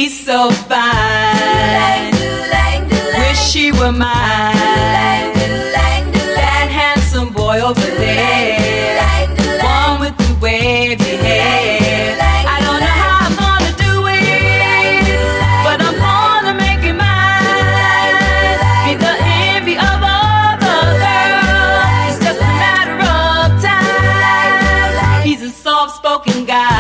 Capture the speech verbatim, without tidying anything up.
She's so fine. Wish she were mine. That handsome boy over there, one with the wavy hair. I don't know how I'm gonna do it, but I'm gonna make it mine. Be the envy of all the girls. It's just a matter of time. He's a soft-spoken guy.